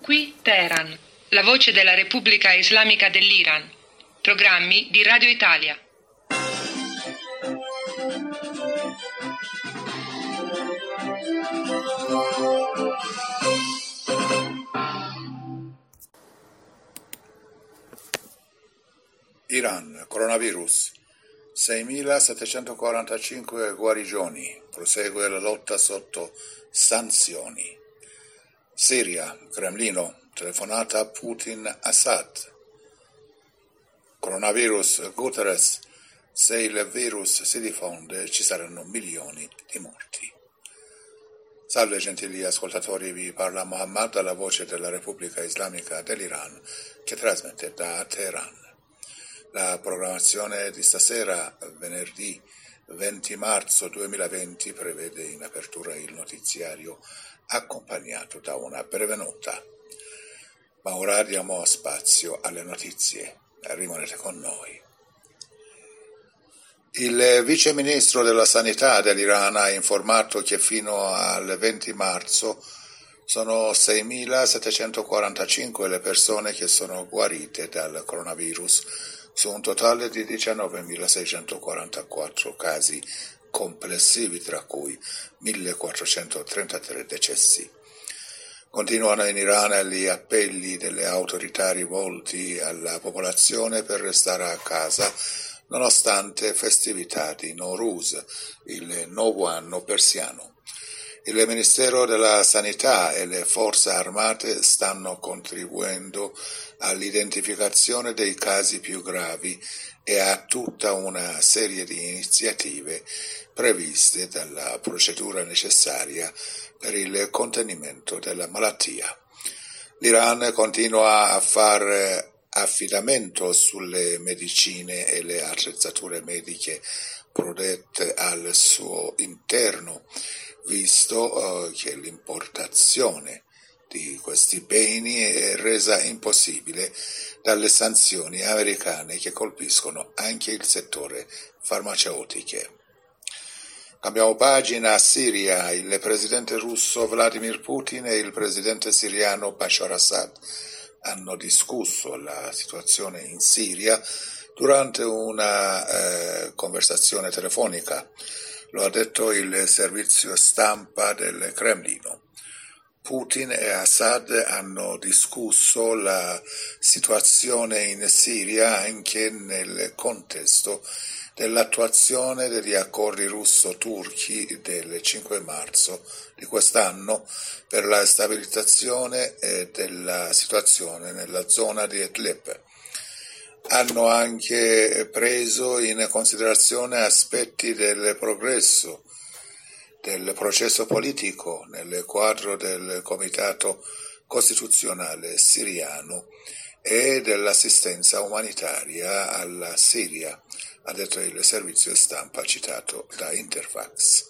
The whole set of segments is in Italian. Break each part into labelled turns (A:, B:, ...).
A: Qui Teheran, la voce della Repubblica Islamica dell'Iran. Programmi di Radio Italia.
B: Iran, coronavirus, 6.745 guarigioni, prosegue la lotta sotto sanzioni. Siria, Cremlino, telefonata Putin-Assad. Coronavirus, Guterres, se il virus si diffonde ci saranno milioni di morti. Salve gentili ascoltatori, vi parla Mohammad dalla voce della Repubblica Islamica dell'Iran che trasmette da Teheran. La programmazione di stasera, venerdì 20 marzo 2020, prevede in apertura il notiziario accompagnato da una breve nota. Ma ora diamo spazio alle notizie. Rimanete con noi. Il vice ministro della Sanità dell'Iran ha informato che fino al 20 marzo sono 6.745 le persone che sono guarite dal coronavirus, su un totale di 19.644 casi complessivi, tra cui 1.433 decessi. Continuano in Iran gli appelli delle autorità rivolti alla popolazione per restare a casa nonostante festività di Nowruz, il nuovo anno persiano. Il Ministero della Sanità e le Forze Armate stanno contribuendo all'identificazione dei casi più gravi e a tutta una serie di iniziative previste dalla procedura necessaria per il contenimento della malattia. L'Iran continua a fare affidamento sulle medicine e le attrezzature mediche prodotte al suo interno, visto che l'importazione di questi beni è resa impossibile dalle sanzioni americane che colpiscono anche il settore farmaceutiche. Cambiamo pagina. Siria. Il presidente russo Vladimir Putin e il presidente siriano Bashar Assad hanno discusso la situazione in Siria durante una conversazione telefonica. Lo ha detto il servizio stampa del Cremlino. Putin e Assad hanno discusso la situazione in Siria anche nel contesto dell'attuazione degli accordi russo-turchi del 5 marzo di quest'anno per la stabilizzazione della situazione nella zona di Idlib. Hanno anche preso in considerazione aspetti del progresso del processo politico nel quadro del Comitato Costituzionale siriano e dell'assistenza umanitaria alla Siria, ha detto il servizio stampa citato da Interfax.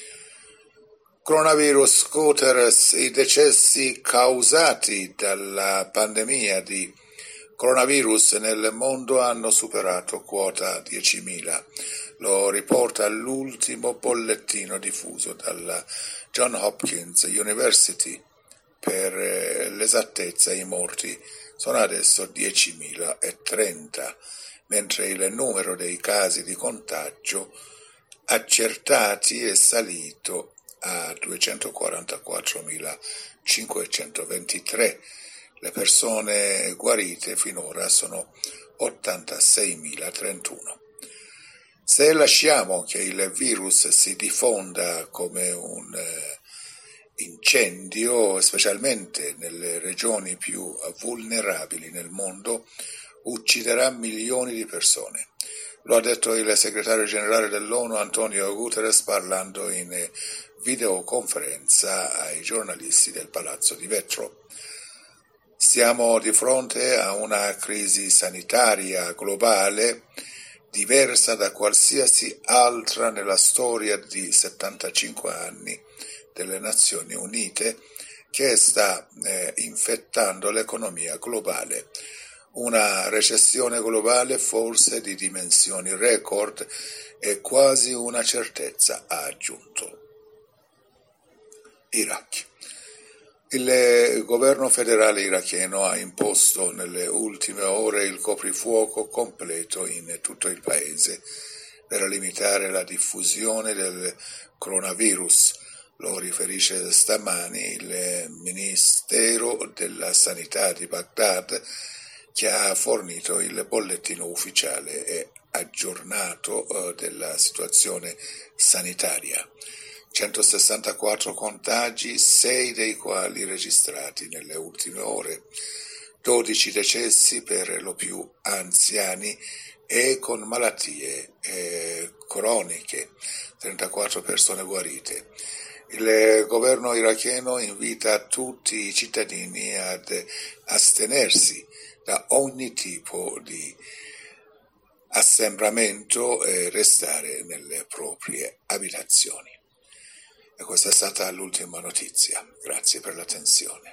B: Coronavirus, Guterres, i decessi causati dalla pandemia di coronavirus nel mondo hanno superato quota 10.000. Lo riporta l'ultimo bollettino diffuso dalla Johns Hopkins University. Per l'esattezza i morti sono adesso 10.030, mentre il numero dei casi di contagio accertati è salito a 244.523. Le persone guarite finora sono 86.031. Se lasciamo che il virus si diffonda come un incendio, specialmente nelle regioni più vulnerabili nel mondo, ucciderà milioni di persone. Lo ha detto il segretario generale dell'ONU Antonio Guterres parlando in videoconferenza ai giornalisti del Palazzo di Vetro. Siamo di fronte a una crisi sanitaria globale diversa da qualsiasi altra nella storia di 75 anni delle Nazioni Unite, che sta infettando l'economia globale. Una recessione globale forse di dimensioni record è quasi una certezza, ha aggiunto. Iraq. Il governo federale iracheno ha imposto nelle ultime ore il coprifuoco completo in tutto il paese per limitare la diffusione del coronavirus. Lo riferisce stamani il Ministero della Sanità di Baghdad, che ha fornito il bollettino ufficiale e aggiornato della situazione sanitaria. 164 contagi, 6 dei quali registrati nelle ultime ore, 12 decessi per lo più anziani e con malattie croniche, 34 persone guarite. Il governo iracheno invita tutti i cittadini ad astenersi da ogni tipo di assembramento e restare nelle proprie abitazioni. E questa è stata l'ultima notizia. Grazie per l'attenzione.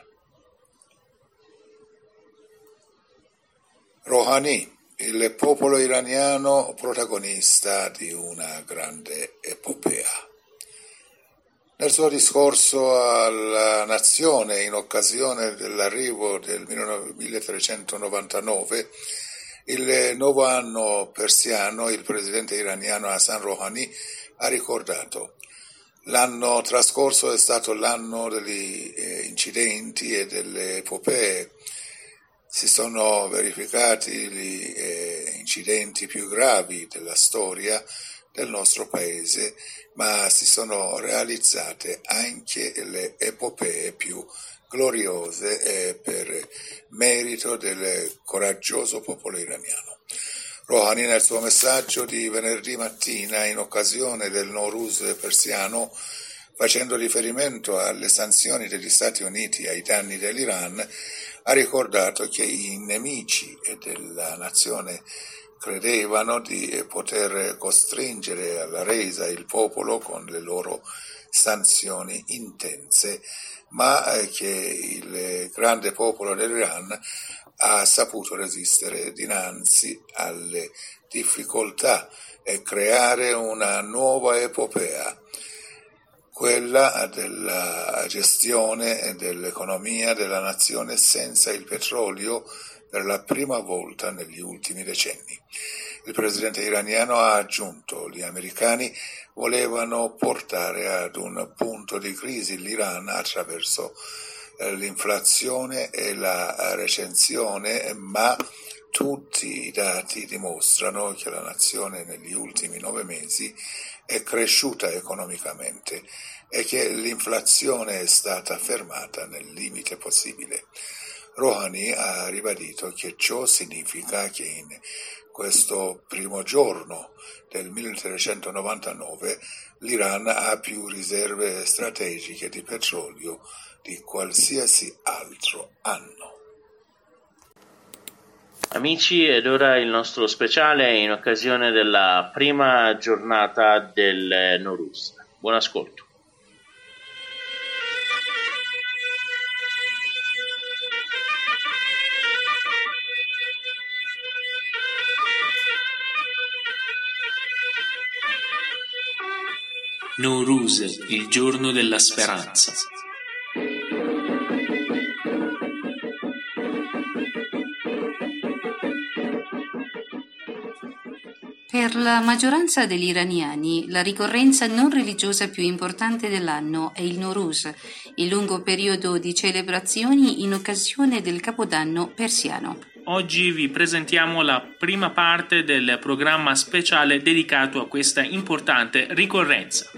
B: Rouhani, il popolo iraniano protagonista di una grande epopea. Nel suo discorso alla nazione in occasione dell'arrivo del 1399, il nuovo anno persiano, il presidente iraniano Hassan Rouhani ha ricordato: l'anno trascorso è stato l'anno degli incidenti e delle epopee. Si sono verificati gli incidenti più gravi della storia del nostro paese, ma si sono realizzate anche le epopee più gloriose per merito del coraggioso popolo iraniano. Rouhani, nel suo messaggio di venerdì mattina in occasione del Nowruz persiano, facendo riferimento alle sanzioni degli Stati Uniti ai danni dell'Iran, ha ricordato che i nemici della nazione credevano di poter costringere alla resa il popolo con le loro sanzioni intense, ma che il grande popolo dell'Iran ha saputo resistere dinanzi alle difficoltà e creare una nuova epopea, quella della gestione dell'economia della nazione senza il petrolio per la prima volta negli ultimi decenni. Il presidente iraniano ha aggiunto: gli americani volevano portare ad un punto di crisi l'Iran attraverso l'inflazione e la recessione, ma tutti i dati dimostrano che la nazione negli ultimi 9 mesi è cresciuta economicamente e che l'inflazione è stata fermata nel limite possibile. Rouhani ha ribadito che ciò significa che in questo primo giorno del 1399 l'Iran ha più riserve strategiche di petrolio di qualsiasi altro anno.
C: Amici, ed ora il nostro speciale in occasione della prima giornata del Nowruz. Buon ascolto.
D: Nowruz, il giorno della speranza.
E: Per la maggioranza degli iraniani, la ricorrenza non religiosa più importante dell'anno è il Nowruz, il lungo periodo di celebrazioni in occasione del Capodanno persiano.
D: Oggi vi presentiamo la prima parte del programma speciale dedicato a questa importante ricorrenza.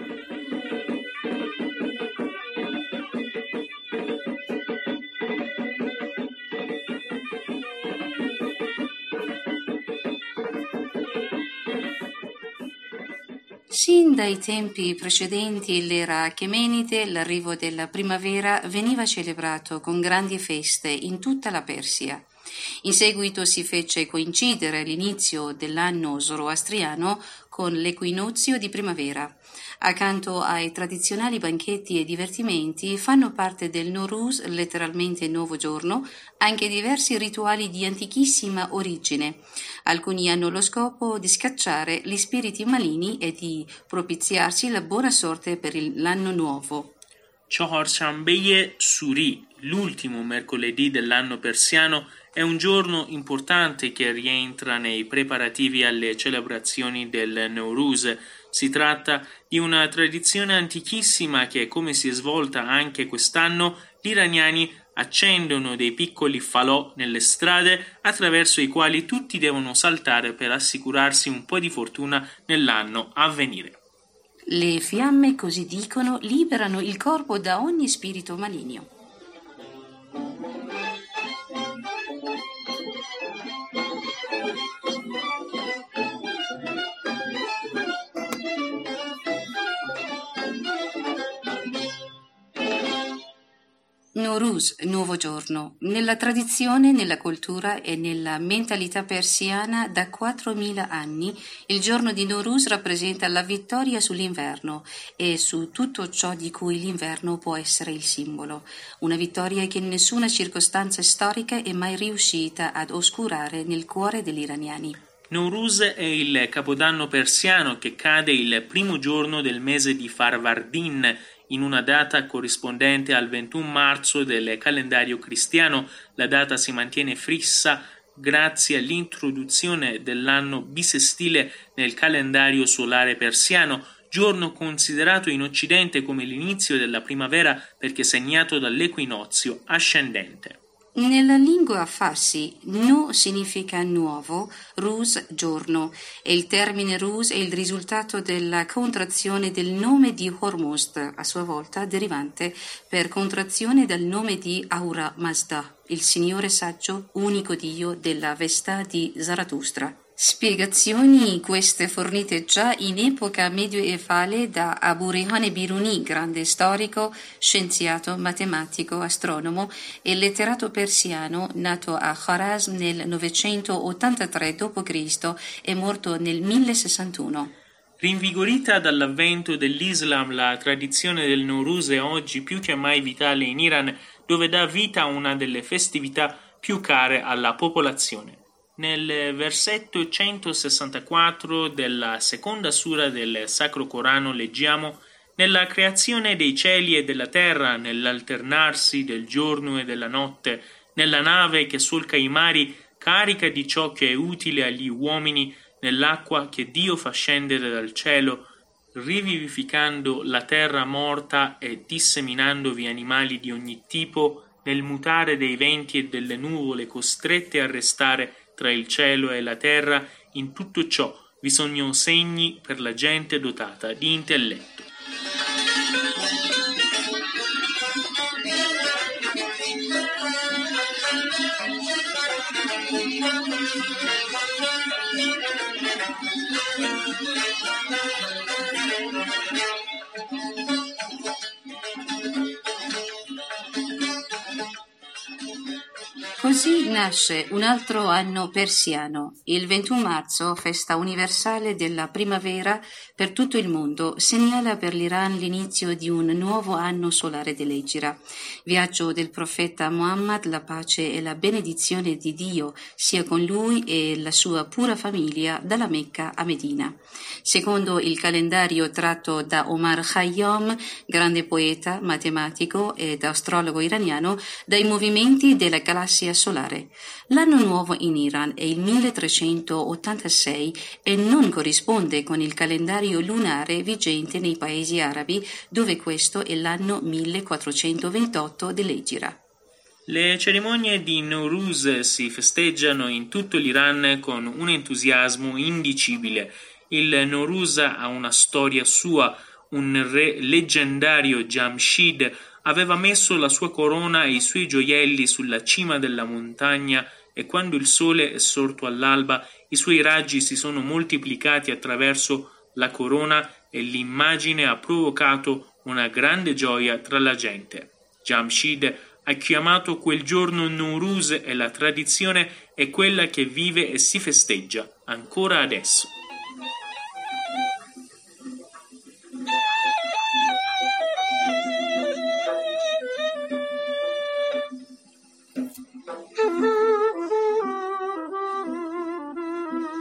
E: Sin dai tempi precedenti l'era achemenide, l'arrivo della primavera veniva celebrato con grandi feste in tutta la Persia. In seguito si fece coincidere l'inizio dell'anno zoroastriano con l'equinozio di primavera. Accanto ai tradizionali banchetti e divertimenti fanno parte del Nowruz, letteralmente nuovo giorno, anche diversi rituali di antichissima origine. Alcuni hanno lo scopo di scacciare gli spiriti maligni e di propiziarsi la buona sorte per l'anno nuovo.
D: Choharshanbeye Suri, l'ultimo mercoledì dell'anno persiano, è un giorno importante che rientra nei preparativi alle celebrazioni del Nowruz. Si tratta di una tradizione antichissima che, come si è svolta anche quest'anno, gli iraniani accendono dei piccoli falò nelle strade attraverso i quali tutti devono saltare per assicurarsi un po' di fortuna nell'anno a venire.
E: Le fiamme, così dicono, liberano il corpo da ogni spirito maligno. Nowruz, nuovo giorno. Nella tradizione, nella cultura e nella mentalità persiana da 4.000 anni, il giorno di Nowruz rappresenta la vittoria sull'inverno e su tutto ciò di cui l'inverno può essere il simbolo. Una vittoria che in nessuna circostanza storica è mai riuscita ad oscurare nel cuore degli iraniani.
D: Nowruz è il capodanno persiano che cade il primo giorno del mese di Farvardin, in una data corrispondente al 21 marzo del calendario cristiano. La data si mantiene fissa grazie all'introduzione dell'anno bisestile nel calendario solare persiano, giorno considerato in Occidente come l'inizio della primavera perché segnato dall'equinozio ascendente.
E: Nella lingua farsi, nu significa nuovo, ruz giorno, e il termine ruz è il risultato della contrazione del nome di Hormuzd, a sua volta derivante per contrazione dal nome di Ahura Mazda, il signore saggio, unico dio della Vestà di Zarathustra. Spiegazioni queste fornite già in epoca medioevale da Abu Rihane Biruni, grande storico, scienziato, matematico, astronomo e letterato persiano, nato a Kharazm nel 983 d.C. e morto nel 1061.
D: Rinvigorita dall'avvento dell'Islam, la tradizione del Nowruz è oggi più che mai vitale in Iran, dove dà vita a una delle festività più care alla popolazione. Nel versetto 164 della seconda sura del Sacro Corano leggiamo: «Nella creazione dei cieli e della terra, nell'alternarsi del giorno e della notte, nella nave che solca i mari, carica di ciò che è utile agli uomini, nell'acqua che Dio fa scendere dal cielo, rivivificando la terra morta e disseminandovi animali di ogni tipo, nel mutare dei venti e delle nuvole costrette a restare tra il cielo e la terra, in tutto ciò vi sono segni per la gente dotata di intelletto».
E: Così nasce un altro anno persiano. Il 21 marzo, festa universale della primavera per tutto il mondo, segnala per l'Iran l'inizio di un nuovo anno solare dell'Egira. Viaggio del profeta Muhammad, la pace e la benedizione di Dio sia con lui e la sua pura famiglia, dalla Mecca a Medina. Secondo il calendario tratto da Omar Khayyam, grande poeta, matematico ed astrologo iraniano, dai movimenti della galassia solare. L'anno nuovo in Iran è il 1386 e non corrisponde con il calendario lunare vigente nei paesi arabi, dove questo è l'anno 1428 dell'Egira.
D: Le cerimonie di Nowruz si festeggiano in tutto l'Iran con un entusiasmo indicibile. Il Nowruz ha una storia sua. Un re leggendario, Jamshid, aveva messo la sua corona e i suoi gioielli sulla cima della montagna e quando il sole è sorto all'alba i suoi raggi si sono moltiplicati attraverso la corona e l'immagine ha provocato una grande gioia tra la gente. Jamshid ha chiamato quel giorno Nowruz e la tradizione è quella che vive e si festeggia ancora adesso.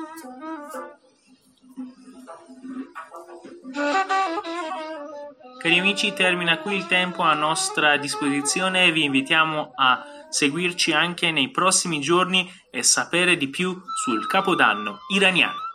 D: Cari Cari amici, termina qui il tempo a nostra disposizione e vi invitiamo a seguirci anche nei prossimi giorni e sapere di più sul Capodanno iraniano.